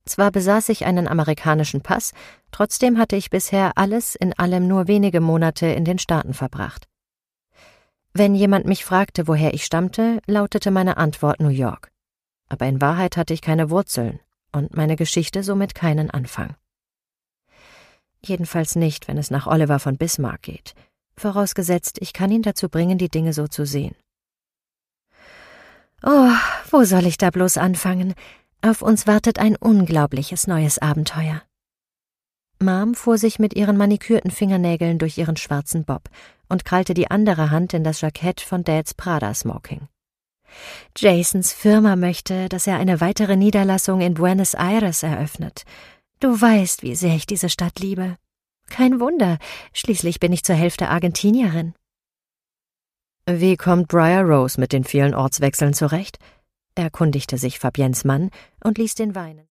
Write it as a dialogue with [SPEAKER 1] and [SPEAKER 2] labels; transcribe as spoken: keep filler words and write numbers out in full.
[SPEAKER 1] Zwar besaß ich einen amerikanischen Pass, trotzdem hatte ich bisher alles in allem nur wenige Monate in den Staaten verbracht. Wenn jemand mich fragte, woher ich stammte, lautete meine Antwort New York. Aber in Wahrheit hatte ich keine Wurzeln und meine Geschichte somit keinen Anfang. Jedenfalls nicht, wenn es nach Oliver von Bismarck geht, vorausgesetzt, ich kann ihn dazu bringen, die Dinge so zu sehen. Oh, wo soll ich da bloß anfangen? Auf uns wartet ein unglaubliches neues Abenteuer. Mom fuhr sich mit ihren manikürten Fingernägeln durch ihren schwarzen Bob und krallte die andere Hand in das Jackett von Dads Prada-Smoking. Jasons Firma möchte, dass er eine weitere Niederlassung in Buenos Aires eröffnet. Du weißt, wie sehr ich diese Stadt liebe. Kein Wunder, schließlich bin ich zur Hälfte Argentinierin. Wie kommt Briar Rose mit den vielen Ortswechseln zurecht? Erkundigte sich Fabiennes Mann und ließ den Weinen.